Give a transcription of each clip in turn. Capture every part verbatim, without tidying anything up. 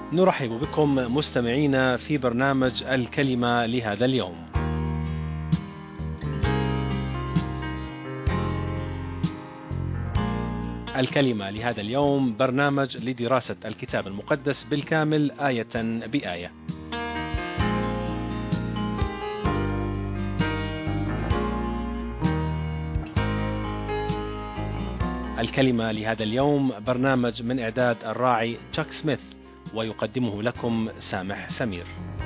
نرحب بكم مستمعينا في برنامج الكلمة لهذا اليوم. الكلمة لهذا اليوم برنامج لدراسة الكتاب المقدس بالكامل آية بآية. الكلمة لهذا اليوم برنامج من إعداد الراعي تشاك سميث، ويقدمه لكم سامح سمير.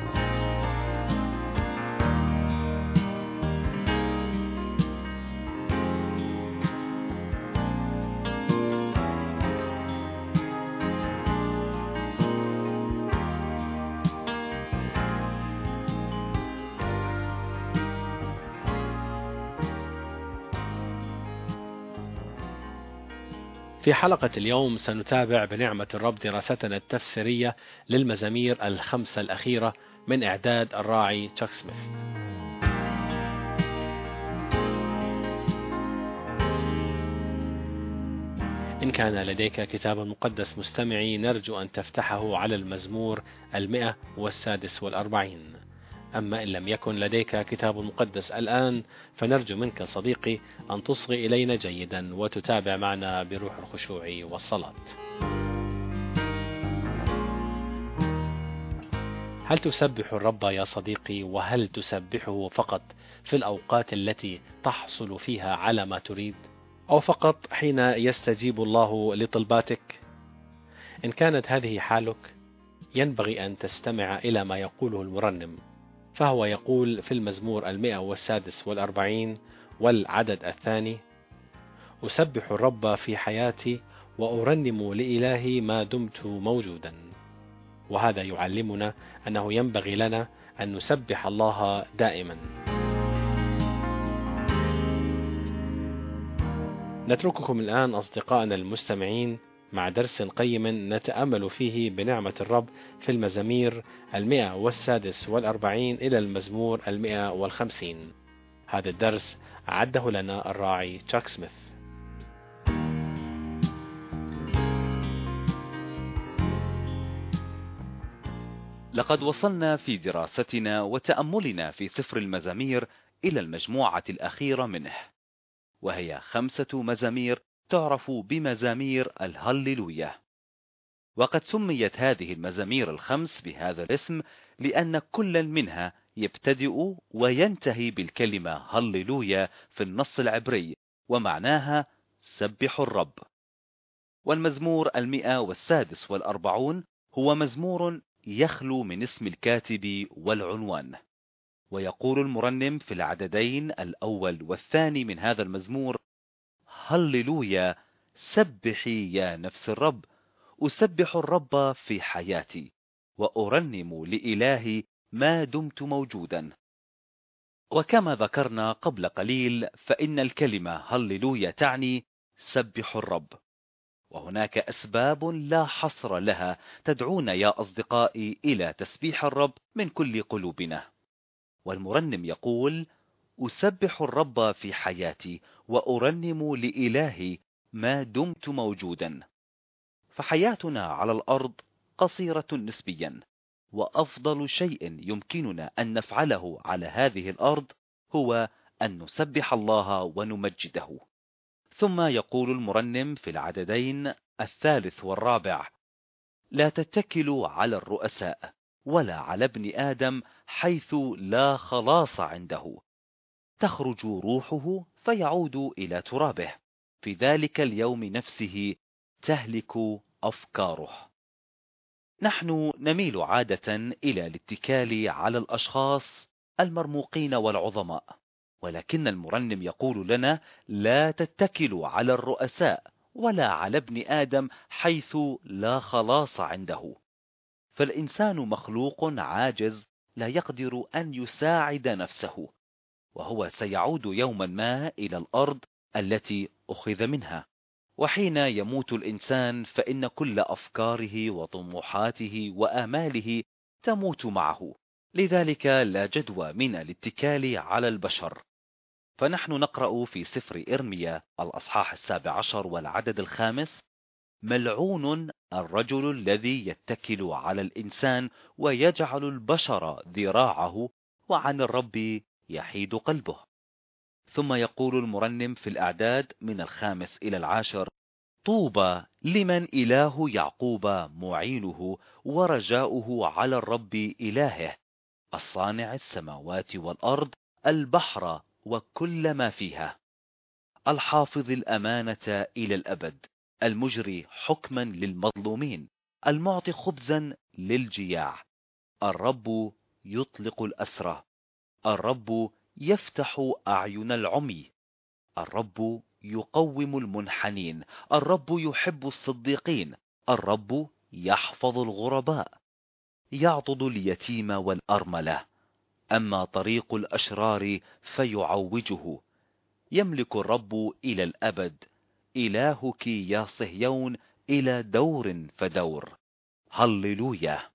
في حلقة اليوم سنتابع بنعمة الرب دراستنا التفسيرية للمزامير الخمسة الأخيرة من إعداد الراعي تشاك سميث. إن كان لديك كتاب مقدس مستمعي، نرجو أن تفتحه على المزمور المئة والسادس والأربعين. أما إن لم يكن لديك كتاب مقدس الآن، فنرجو منك صديقي أن تصغي إلينا جيدا وتتابع معنا بروح الخشوع والصلاة. هل تسبح الرب يا صديقي؟ وهل تسبحه فقط في الأوقات التي تحصل فيها على ما تريد، أو فقط حين يستجيب الله لطلباتك؟ إن كانت هذه حالك، ينبغي أن تستمع إلى ما يقوله المرنم، فهو يقول في المزمور المئة والسادس والأربعين والعدد الثاني: أسبح الرب في حياتي وأرنم لإلهي ما دمت موجودا. وهذا يعلمنا أنه ينبغي لنا أن نسبح الله دائما. نترككم الآن أصدقائنا المستمعين مع درس قيم نتأمل فيه بنعمة الرب في المزامير المئة والسادس والأربعين إلى المزمور المئة والخمسين. هذا الدرس عده لنا الراعي تشاك سميث. لقد وصلنا في دراستنا وتأملنا في سفر المزامير إلى المجموعة الأخيرة منه، وهي خمسة مزامير تعرف بمزامير الهللويا. وقد سميت هذه المزامير الخمس بهذا الاسم لأن كل منها يبتدئ وينتهي بالكلمة هللويا في النص العبري، ومعناها سبح الرب. والمزمور المئة والسادس والأربعون هو مزمور يخلو من اسم الكاتب والعنوان، ويقول المرنم في العددين الأول والثاني من هذا المزمور: هللويا، سبحي يا نفس الرب، أسبح الرب في حياتي وأرنم لإلهي ما دمت موجودا. وكما ذكرنا قبل قليل، فإن الكلمة هللويا تعني سبح الرب، وهناك أسباب لا حصر لها تدعونا يا أصدقائي إلى تسبيح الرب من كل قلوبنا. والمرنم يقول: أسبح الرب في حياتي وأرنم لإلهي ما دمت موجودا. فحياتنا على الأرض قصيرة نسبيا، وأفضل شيء يمكننا أن نفعله على هذه الأرض هو أن نسبح الله ونمجده. ثم يقول المرنم في العددين الثالث والرابع: لا تتكلوا على الرؤساء ولا على ابن آدم حيث لا خلاص عنده، تخرج روحه فيعود إلى ترابه، في ذلك اليوم نفسه تهلك أفكاره. نحن نميل عادة إلى الاتكال على الأشخاص المرموقين والعظماء، ولكن المرنم يقول لنا: لا تتكلوا على الرؤساء ولا على ابن آدم حيث لا خلاص عنده. فالإنسان مخلوق عاجز لا يقدر أن يساعد نفسه، وهو سيعود يوما ما إلى الأرض التي أخذ منها. وحين يموت الإنسان فإن كل أفكاره وطموحاته وآماله تموت معه، لذلك لا جدوى من الاتكال على البشر. فنحن نقرأ في سفر إرميا الأصحاح السابع عشر والعدد الخامس: ملعون الرجل الذي يتكل على الإنسان ويجعل البشر ذراعه، وعن الرب يحيد قلبه. ثم يقول المرنم في الأعداد من الخامس إلى العاشر: طوبى لمن إله يعقوب معينه، ورجاؤه على الرب إلهه، الصانع السماوات والأرض، البحر وكل ما فيها، الحافظ الأمانة إلى الأبد، المجري حكما للمظلومين، المعطي خبزا للجياع. الرب يطلق الأسرى، الرب يفتح أعين العمي، الرب يقوم المنحنين، الرب يحب الصديقين، الرب يحفظ الغرباء، يعضد اليتيم والأرملة. أما طريق الأشرار فيعوجه. يملك الرب إلى الأبد، إلهك يا صهيون إلى دور فدور. هللويا.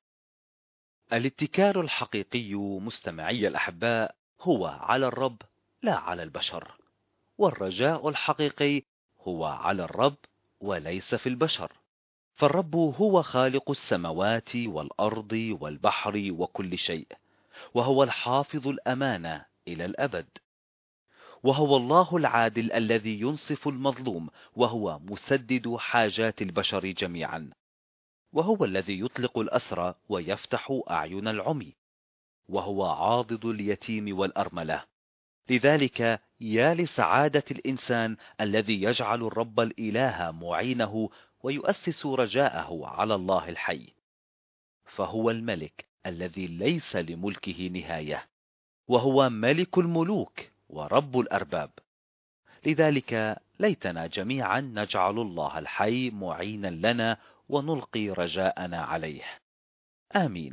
الاتكال الحقيقي مستمعي الأحباء هو على الرب لا على البشر، والرجاء الحقيقي هو على الرب وليس في البشر، فالرب هو خالق السماوات والأرض والبحر وكل شيء، وهو الحافظ الأمانة إلى الأبد، وهو الله العادل الذي ينصف المظلوم، وهو مسدد حاجات البشر جميعا، وهو الذي يطلق الأسرى ويفتح أعين العمي، وهو عاضد اليتيم والأرملة. لذلك يا لسعادة الإنسان الذي يجعل الرب الإله معينه ويؤسس رجاءه على الله الحي، فهو الملك الذي ليس لملكه نهاية، وهو ملك الملوك ورب الأرباب. لذلك ليتنا جميعا نجعل الله الحي معينا لنا ونلقي رجاءنا عليه. آمين.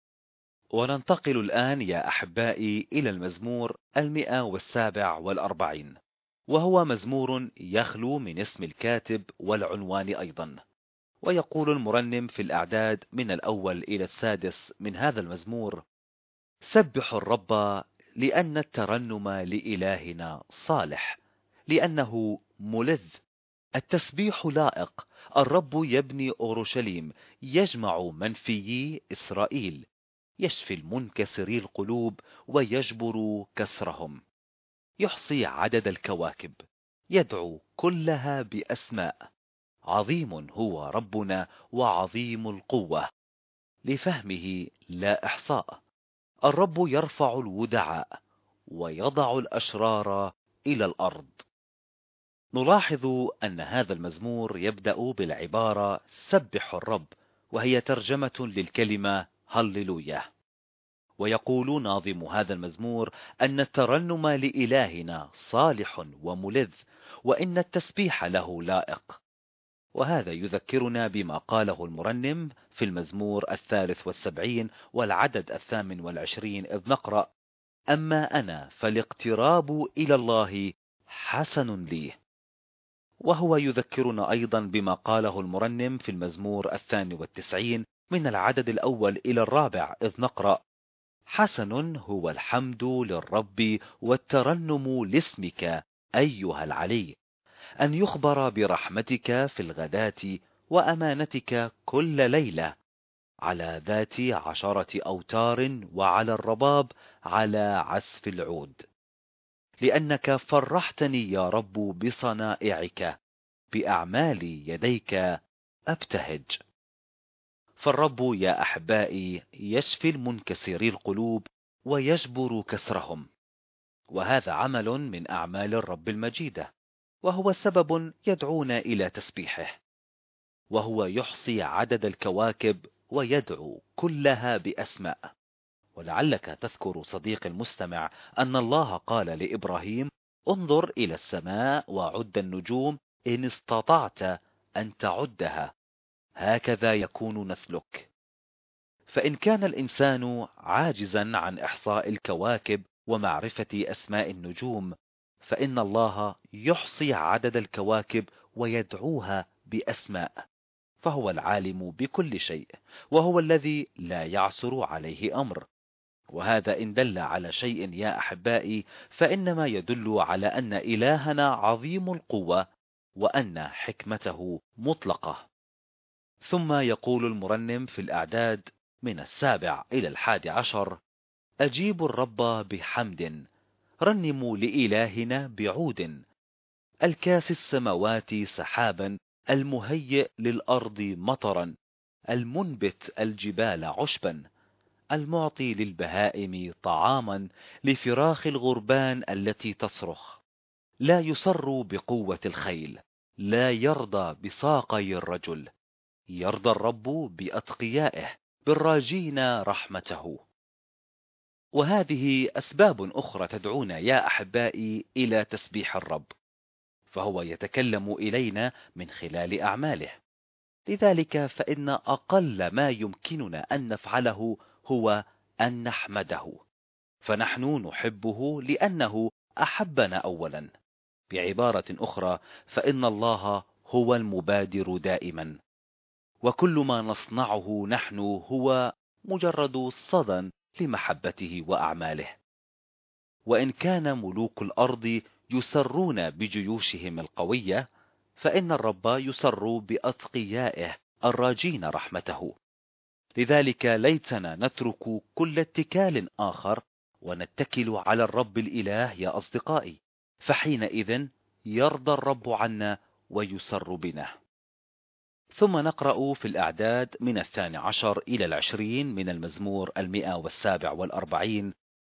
وننتقل الآن يا أحبائي إلى المزمور المئة والسابع والأربعين، وهو مزمور يخلو من اسم الكاتب والعنوان أيضا. ويقول المرنم في الأعداد من الأول إلى السادس من هذا المزمور: سبحوا الرب، لأن الترنم لإلهنا صالح، لأنه ملذ. التسبيح لائق، الرب يبني أورشليم، يجمع منفيي إسرائيل، يشفي المنكسري القلوب ويجبر كسرهم، يحصي عدد الكواكب، يدعو كلها بأسماء. عظيم هو ربنا وعظيم القوة، لفهمه لا إحصاء. الرب يرفع الودعاء ويضع الأشرار إلى الأرض. نلاحظ أن هذا المزمور يبدأ بالعبارة سبح الرب، وهي ترجمة للكلمة هللويا. ويقول ناظم هذا المزمور أن الترنم لإلهنا صالح وملذ، وإن التسبيح له لائق. وهذا يذكرنا بما قاله المرنم في المزمور الثالث والسبعين والعدد الثامن والعشرين، إذ نقرأ: أما أنا فالاقتراب إلى الله حسن لي. وهو يذكرنا أيضا بما قاله المرنم في المزمور الثاني والتسعين من العدد الأول إلى الرابع، إذ نقرأ: حسن هو الحمد للرب والترنم لاسمك أيها العلي، أن يخبر برحمتك في الغداة وأمانتك كل ليلة، على ذات عشرة أوتار وعلى الرباب على عزف العود. لأنك فرحتني يا رب بصنائعك، بأعمال يديك أبتهج. فالرب يا أحبائي يشفي المنكسري القلوب ويجبر كسرهم، وهذا عمل من أعمال الرب المجيدة، وهو سبب يدعونا إلى تسبيحه. وهو يحصي عدد الكواكب ويدعو كلها بأسماء. ولعلك تذكر صديق المستمع أن الله قال لإبراهيم: انظر إلى السماء وعد النجوم إن استطعت أن تعدها، هكذا يكون نسلك. فإن كان الإنسان عاجزا عن إحصاء الكواكب ومعرفة أسماء النجوم، فإن الله يحصي عدد الكواكب ويدعوها بأسماء، فهو العالم بكل شيء، وهو الذي لا يعسر عليه أمر. وهذا إن دل على شيء يا أحبائي فإنما يدل على أن إلهنا عظيم القوة، وأن حكمته مطلقة. ثم يقول المرنم في الأعداد من السابع إلى الحادي عشر: أجيبوا الرب بحمد، رنموا لإلهنا بعود، الكاس السماوات سحابا، المهيئ للأرض مطرا، المنبت الجبال عشبا، المعطي للبهائم طعاما، لفراخ الغربان التي تصرخ. لا يسر بقوة الخيل، لا يرضى بساقي الرجل. يرضى الرب بأتقيائه، بالراجين رحمته. وهذه أسباب أخرى تدعونا يا أحبائي إلى تسبيح الرب، فهو يتكلم إلينا من خلال أعماله. لذلك فإن أقل ما يمكننا أن نفعله هو أن نحمده، فنحن نحبه لأنه أحبنا أولا. بعبارة أخرى، فإن الله هو المبادر دائما، وكل ما نصنعه نحن هو مجرد صدى لمحبته وأعماله. وإن كان ملوك الأرض يسرون بجيوشهم القوية، فإن الرب يسر بأتقيائه الراجين رحمته. لذلك ليتنا نترك كل اتكال آخر ونتكل على الرب الإله يا أصدقائي، فحينئذ يرضى الرب عنا ويسر بنا. ثم نقرأ في الأعداد من الثاني عشر إلى العشرين من المزمور المئة والسابع والأربعين: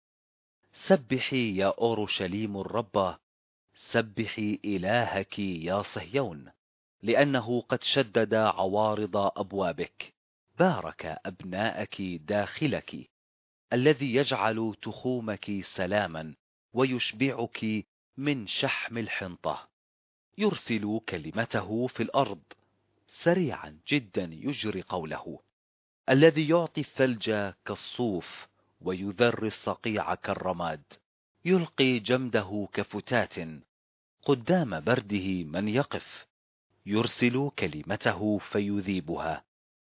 سبحي يا أورشليم الرب، سبحي إلهك يا صهيون، لأنه قد شدد عوارض أبوابك، بارك أبناءك داخلك، الذي يجعل تخومك سلاما ويشبعك من شحم الحنطة. يرسل كلمته في الأرض، سريعا جدا يجري قوله، الذي يعطي الثلج كالصوف ويذر الصقيع كالرماد، يلقي جمده كفتات، قدام برده من يقف، يرسل كلمته فيذيبها،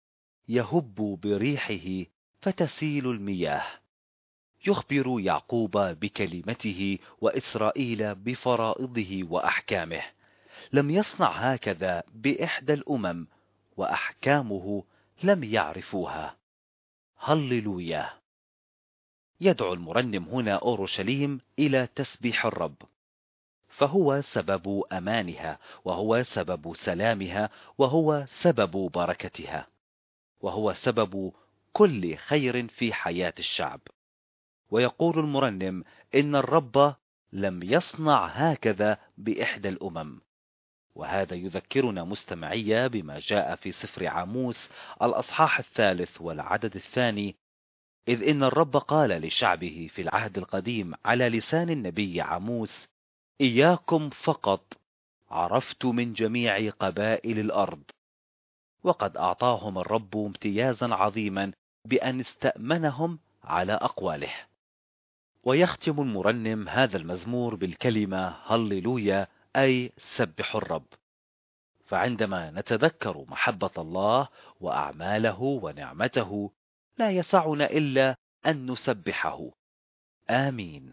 يهب بريحه فتسيل المياه، يخبر يعقوب بكلمته وإسرائيل بفرائضه وأحكامه. لم يصنع هكذا بإحدى الأمم، وأحكامه لم يعرفوها. هللويا. يدعو المرنم هنا أورشليم إلى تسبيح الرب، فهو سبب أمانها، وهو سبب سلامها، وهو سبب بركتها، وهو سبب كل خير في حياة الشعب. ويقول المرنم إن الرب لم يصنع هكذا بإحدى الأمم. وهذا يذكرنا مستمعية بما جاء في سفر عاموس الأصحاح الثالث والعدد الثاني: إذ إن الرب قال لشعبه في العهد القديم على لسان النبي عاموس: إياكم فقط عرفت من جميع قبائل الأرض. وقد أعطاهم الرب امتيازا عظيما بأن استأمنهم على أقواله. ويختم المرنم هذا المزمور بالكلمة هللويا، أي سبح الرب. فعندما نتذكر محبة الله وأعماله ونعمته، لا يسعنا إلا أن نسبحه. آمين.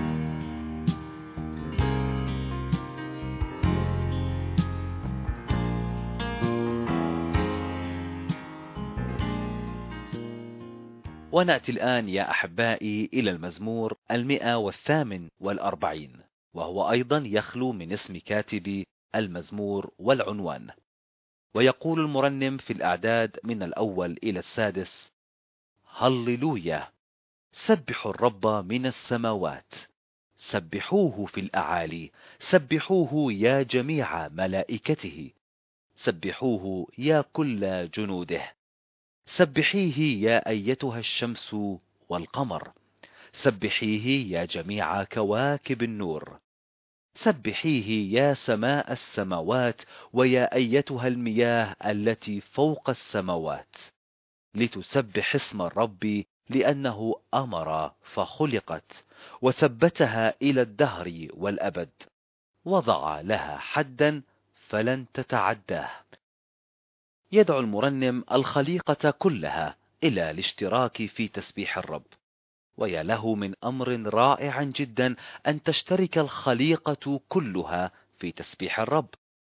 ونأتي الآن يا أحبائي إلى المزمور المئة والثامن والأربعين، وهو أيضا يخلو من اسم كاتب المزمور والعنوان. ويقول المرنم في الأعداد من الأول إلى السادس: هللويا. سبحوا الرب من السماوات، سبحوه في الأعالي، سبحوه يا جميع ملائكته، سبحوه يا كل جنوده، سبحيه يا أيتها الشمس والقمر، سبحيه يا جميع كواكب النور، سبحيه يا سماء السماوات ويا أيتها المياه التي فوق السماوات، لتسبح اسم الرب لأنه أمر فخلقت، وثبتها إلى الدهر والأبد، وضع لها حدا فلن تتعداه. يدعو المرنم الخليقة كلها إلى الاشتراك في تسبيح الرب. ويا له من أمر رائع جدا أن تشترك الخليقة كلها في تسبيح الرب.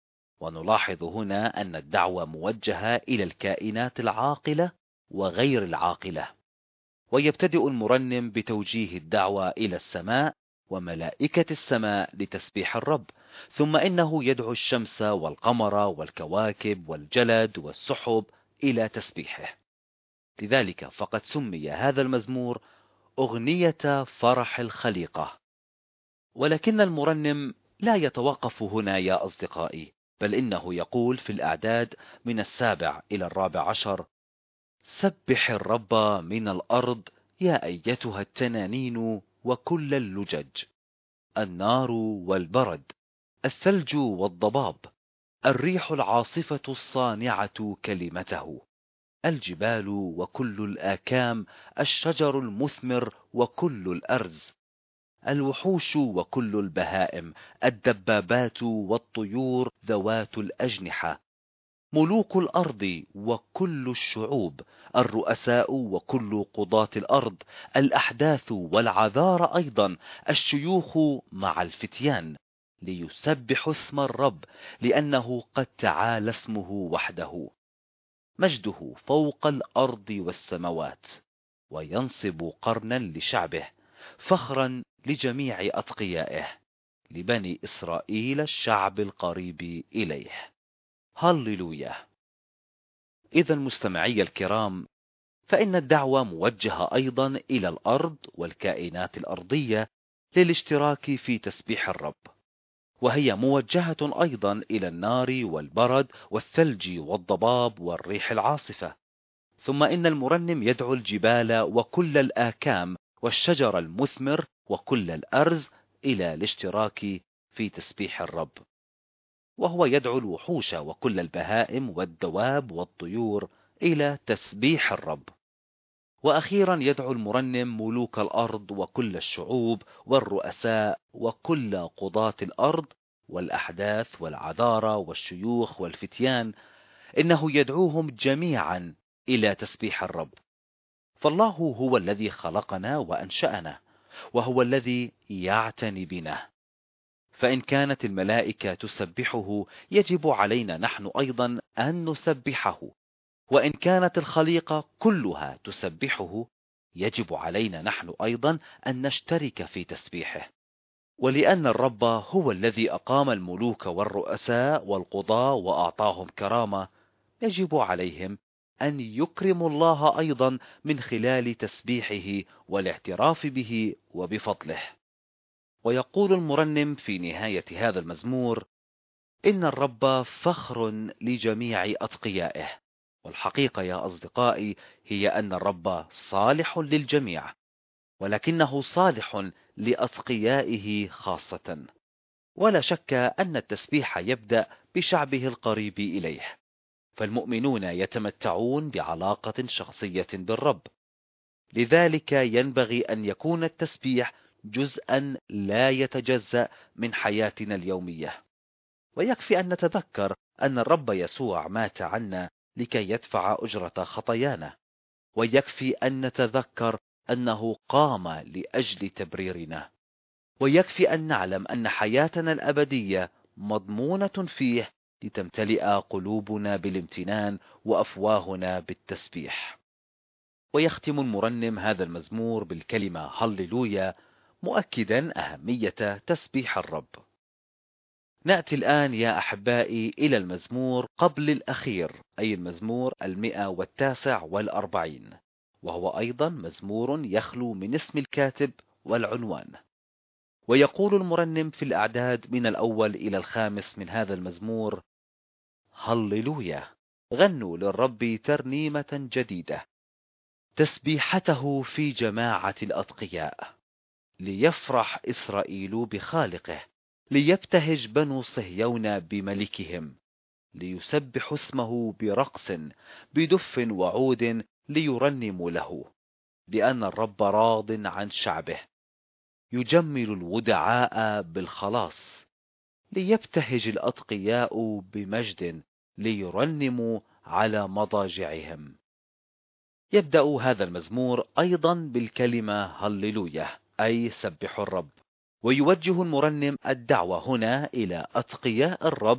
ونلاحظ هنا أن الدعوة موجهة إلى الكائنات العاقلة وغير العاقلة. ويبتدئ المرنم بتوجيه الدعوة إلى السماء وملائكة السماء لتسبيح الرب، ثم إنه يدعو الشمس والقمر والكواكب والجلد والسحب إلى تسبيحه. لذلك فقد سمي هذا المزمور أغنية فرح الخليقة. ولكن المرنم لا يتوقف هنا يا أصدقائي، بل إنه يقول في الأعداد من السابع إلى الرابع عشر: سبح الرب من الأرض يا أيتها التنانين وكل اللجج، النار والبرد، الثلج والضباب، الريح العاصفة الصانعة كلمته، الجبال وكل الآكام، الشجر المثمر وكل الأرز، الوحوش وكل البهائم، الدبابات والطيور ذوات الأجنحة، ملوك الأرض وكل الشعوب، الرؤساء وكل قضاة الأرض، الأحداث والعذار أيضا، الشيوخ مع الفتيان، ليسبحوا اسم الرب لأنه قد تعالى اسمه وحده، مجده فوق الأرض والسماوات، وينصب قرنا لشعبه، فخرا لجميع أتقيائه، لبني إسرائيل الشعب القريب إليه. هللويا. إذا مستمعي الكرام، فإن الدعوة موجهة أيضا إلى الأرض والكائنات الأرضية للاشتراك في تسبيح الرب، وهي موجهة أيضا إلى النار والبرد والثلج والضباب والريح العاصفة. ثم إن المرنم يدعو الجبال وكل الآكام والشجر المثمر وكل الأرز إلى الاشتراك في تسبيح الرب، وهو يدعو الوحوش وكل البهائم والدواب والطيور إلى تسبيح الرب. وأخيرا يدعو المرنم ملوك الأرض وكل الشعوب والرؤساء وكل قضاة الأرض والأحداث والعذارى والشيوخ والفتيان، إنه يدعوهم جميعا إلى تسبيح الرب. فالله هو الذي خلقنا وأنشأنا، وهو الذي يعتني بنا، فإن كانت الملائكة تسبحه يجب علينا نحن أيضا أن نسبحه، وإن كانت الخليقة كلها تسبحه يجب علينا نحن أيضا أن نشترك في تسبيحه. ولأن الرب هو الذي أقام الملوك والرؤساء والقضاة وأعطاهم كرامة، يجب عليهم أن يكرموا الله أيضا من خلال تسبيحه والاعتراف به وبفضله. ويقول المرنم في نهاية هذا المزمور: إن الرب فخر لجميع أتقيائه. والحقيقة يا أصدقائي هي أن الرب صالح للجميع، ولكنه صالح لأتقيائه خاصة. ولا شك أن التسبيح يبدأ بشعبه القريب إليه، فالمؤمنون يتمتعون بعلاقة شخصية بالرب، لذلك ينبغي أن يكون التسبيح جزءا لا يتجزأ من حياتنا اليومية. ويكفي أن نتذكر أن الرب يسوع مات عنا لكي يدفع أجرة خطايانا، ويكفي أن نتذكر أنه قام لأجل تبريرنا، ويكفي أن نعلم أن حياتنا الأبدية مضمونة فيه لتمتلئ قلوبنا بالامتنان وأفواهنا بالتسبيح. ويختم المرنم هذا المزمور بالكلمة هللويا، مؤكدا أهمية تسبيح الرب. نأتي الآن يا أحبائي إلى المزمور قبل الأخير، أي المزمور المئة والتاسع والأربعين، وهو أيضا مزمور يخلو من اسم الكاتب والعنوان. ويقول المرنم في الأعداد من الأول إلى الخامس من هذا المزمور: هللويا، غنوا للرب ترنيمة جديدة، تسبيحته في جماعة الأتقياء، ليفرح إسرائيل بخالقه، ليبتهج بنو صهيون بملكهم، ليسبح اسمه برقص بدف وعود، ليرنموا له، لأن الرب راض عن شعبه، يجمل الودعاء بالخلاص، ليبتهج الأتقياء بمجد، ليرنموا على مضاجعهم. يبدأ هذا المزمور أيضا بالكلمة هللويا، أي سبحوا الرب. ويوجه المرنم الدعوة هنا إلى أتقياء الرب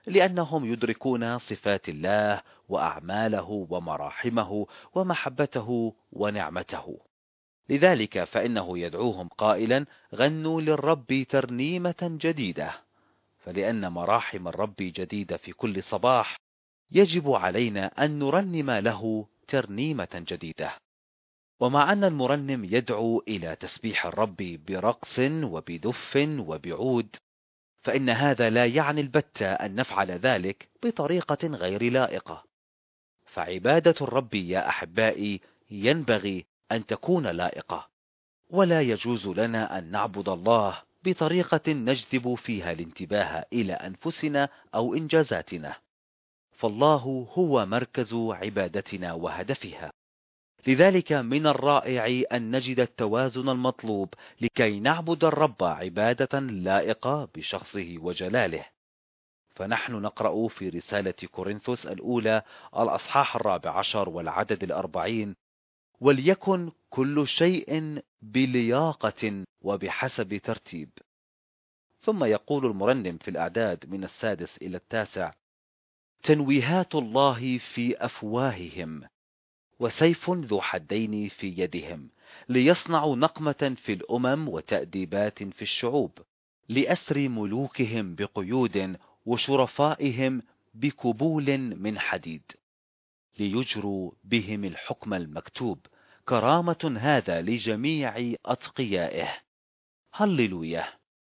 لأنهم يدركون صفات الله وأعماله ومراحمه ومحبته ونعمته. لذلك فإنه يدعوهم قائلا: غنوا للرب ترنيمة جديدة. فلأن مراحم الرب جديدة في كل صباح، يجب علينا أن نرنم له ترنيمة جديدة. ومع أن المرنم يدعو إلى تسبيح الرب برقص وبدف وبعود، فإن هذا لا يعني البتة أن نفعل ذلك بطريقة غير لائقة. فعبادة الرب يا أحبائي ينبغي أن تكون لائقة، ولا يجوز لنا أن نعبد الله بطريقة نجذب فيها الانتباه إلى أنفسنا أو إنجازاتنا، فالله هو مركز عبادتنا وهدفها. لذلك من الرائع أن نجد التوازن المطلوب لكي نعبد الرب عبادة لائقة بشخصه وجلاله. فنحن نقرأ في رسالة كورنثوس الأولى الأصحاح الرابع عشر والعدد الأربعين: وليكن كل شيء بلياقة وبحسب ترتيب. ثم يقول المرنم في الأعداد من السادس إلى التاسع: تنويهات الله في أفواههم، وسيف ذو حدين في يدهم، ليصنعوا نقمة في الأمم وتأديبات في الشعوب، لأسر ملوكهم بقيود وشرفائهم بكبول من حديد، ليجروا بهم الحكم المكتوب، كرامة هذا لجميع أتقيائه. هللويا.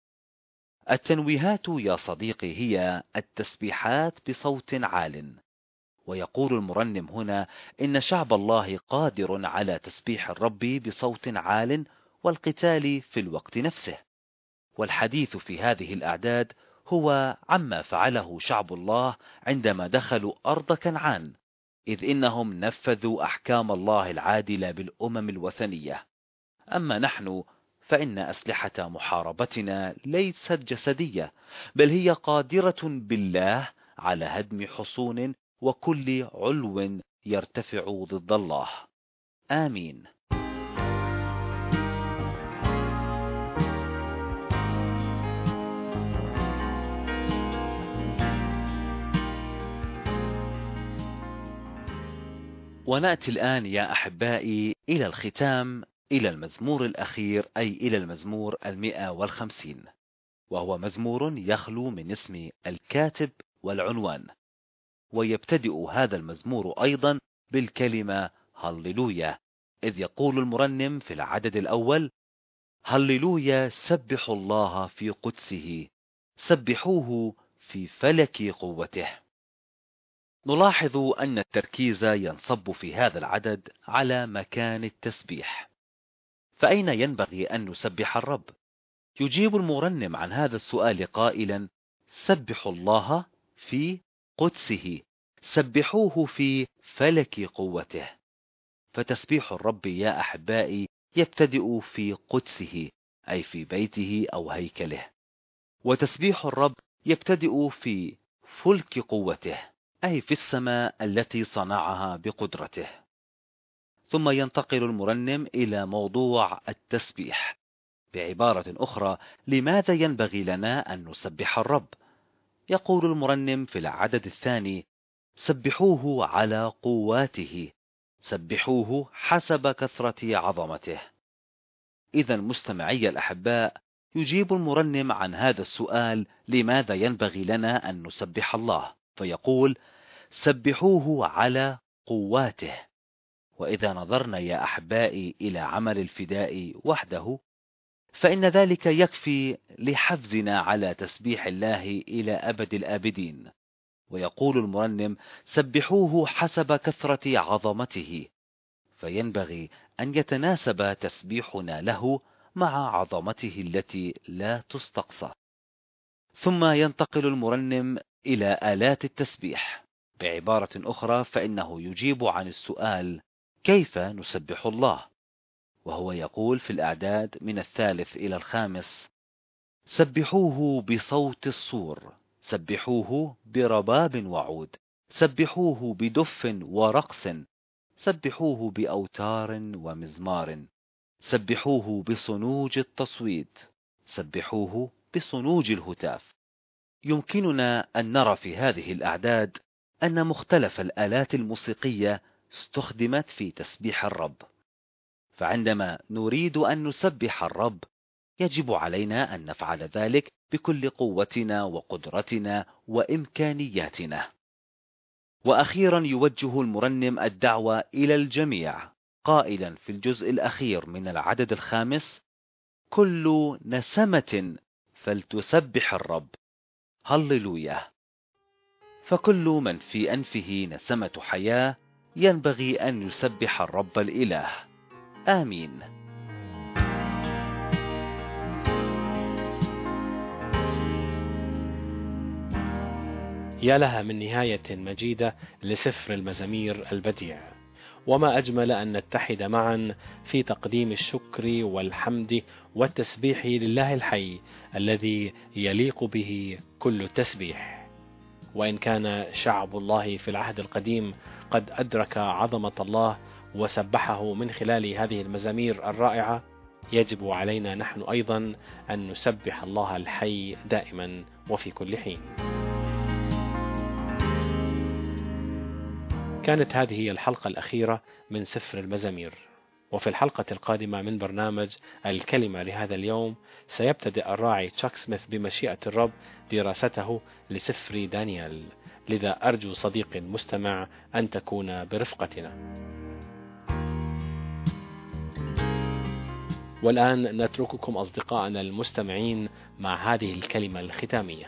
التنويهات يا صديقي هي التسبيحات بصوت عال. ويقول المرنم هنا إن شعب الله قادر على تسبيح الرب بصوت عال والقتال في الوقت نفسه. والحديث في هذه الأعداد هو عما فعله شعب الله عندما دخلوا أرض كنعان، إذ إنهم نفذوا أحكام الله العادلة بالأمم الوثنية. أما نحن فإن أسلحة محاربتنا ليست جسدية، بل هي قادرة بالله على هدم حصون وكل علو يرتفع ضد الله. آمين. ونأتي الآن يا أحبائي إلى الختام، إلى المزمور الأخير، أي إلى المزمور المئة والخمسين، وهو مزمور يخلو من اسم الكاتب والعنوان. ويبتدئ هذا المزمور أيضا بالكلمة هللويا، إذ يقول المرنم في العدد الأول: هللويا، سبحوا الله في قدسه، سبحوه في فلك قوته. نلاحظ أن التركيز ينصب في هذا العدد على مكان التسبيح. فأين ينبغي أن نسبح الرب؟ يجيب المرنم عن هذا السؤال قائلا: سبحوا الله في قدسه، سبحوه في فلك قوته. فتسبيح الرب يا أحبائي يبتدئ في قدسه، أي في بيته أو هيكله، وتسبيح الرب يبتدئ في فلك قوته، أي في السماء التي صنعها بقدرته. ثم ينتقل المرنم إلى موضوع التسبيح. بعبارة أخرى، لماذا ينبغي لنا أن نسبح الرب؟ يقول المرنم في العدد الثاني: سبحوه على قواته، سبحوه حسب كثرة عظمته. إذا مستمعي الأحباء، يجيب المرنم عن هذا السؤال: لماذا ينبغي لنا أن نسبح الله؟ فيقول: سبحوه على قواته. وإذا نظرنا يا أحبائي إلى عمل الفداء وحده، فإن ذلك يكفي لحفزنا على تسبيح الله إلى أبد الآبدين. ويقول المرنم: سبحوه حسب كثرة عظمته، فينبغي أن يتناسب تسبيحنا له مع عظمته التي لا تستقصى. ثم ينتقل المرنم إلى آلات التسبيح. بعبارة أخرى، فإنه يجيب عن السؤال: كيف نسبح الله؟ وهو يقول في الأعداد من الثالث إلى الخامس: سبحوه بصوت الصور، سبحوه برباب وعود، سبحوه بدف ورقص، سبحوه بأوتار ومزمار، سبحوه بصنوج التصويت، سبحوه بصنوج الهتاف. يمكننا أن نرى في هذه الأعداد أن مختلف الآلات الموسيقية استخدمت في تسبيح الرب. فعندما نريد أن نسبح الرب يجب علينا أن نفعل ذلك بكل قوتنا وقدرتنا وإمكانياتنا. وأخيرا يوجه المرنم الدعوة إلى الجميع قائلا في الجزء الأخير من العدد الخامس: كل نسمة فلتسبح الرب، هللويا. فكل من في أنفه نسمة حياة ينبغي أن يسبح الرب الإله. آمين. يا لها من نهاية مجيدة لسفر المزامير البديع، وما أجمل أن نتحد معا في تقديم الشكر والحمد والتسبيح لله الحي الذي يليق به كل التسبيح. وإن كان شعب الله في العهد القديم قد أدرك عظمة الله وسبحه من خلال هذه المزامير الرائعة، يجب علينا نحن أيضا أن نسبح الله الحي دائما وفي كل حين. كانت هذه هي الحلقة الأخيرة من سفر المزامير، وفي الحلقة القادمة من برنامج الكلمة لهذا اليوم سيبتدئ الراعي تشاك سميث بمشيئة الرب دراسته لسفر دانيال، لذا أرجو صديق مستمع أن تكون برفقتنا. والآن نترككم أصدقائنا المستمعين مع هذه الكلمة الختامية.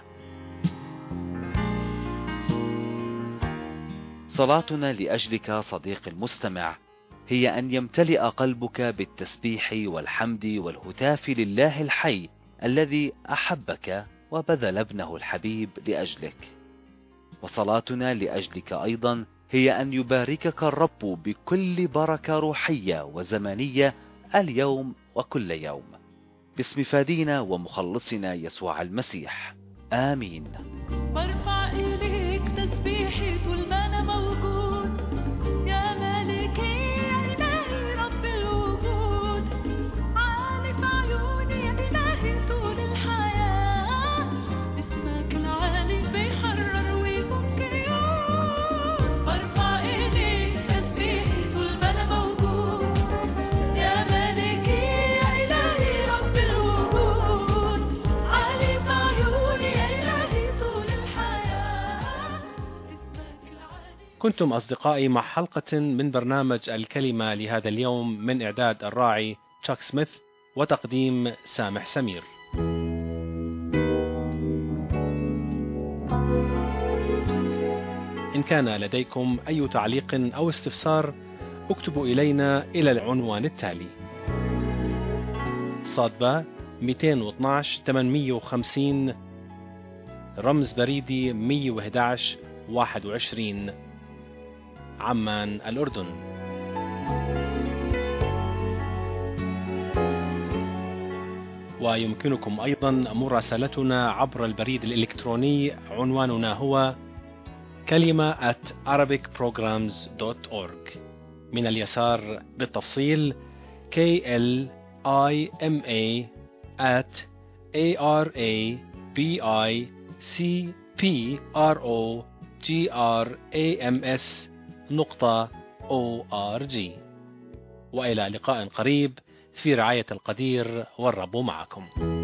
صلاتنا لأجلك صديق المستمع هي أن يمتلئ قلبك بالتسبيح والحمد والهتاف لله الحي الذي أحبك وبذل ابنه الحبيب لأجلك. وصلاتنا لأجلك أيضا هي أن يباركك الرب بكل بركة روحية وزمنية اليوم وكل يوم، باسم فادينا ومخلصنا يسوع المسيح. آمين. برفع إليك تسبيحي طول ما أنا موجود، يا مالكي يا إلهي رب الوجود، عالي في عيوني يا إلهي طول الحياة، اسمك العالي بيحرر ويفك قيود. برفع إليك تسبيحي طول ما أنا موجود، يا مالكي يا إلهي رب الوجود، عالي في عيوني يا إلهي طول الحياة، اسمك العالي. كنتم أصدقائي مع حلقة من برنامج الكلمة لهذا اليوم من إعداد الراعي تشاك سميث وتقديم سامح سمير. إن كان لديكم أي تعليق أو استفسار اكتبوا إلينا إلى العنوان التالي: صادبة مئتين واثناشر ثمانمئة وخمسين، رمز بريدي مئة وأحد عشر واحد وعشرين، عمان الأردن. ويمكنكم أيضا مراسلتنا عبر البريد الإلكتروني، عنواننا هو كلمة at arabic programs dot org. من اليسار بالتفصيل K L I M A at A R A B I C P R O G R A M S نقطة O R G. وإلى لقاء قريب في رعاية القدير، والرب معكم.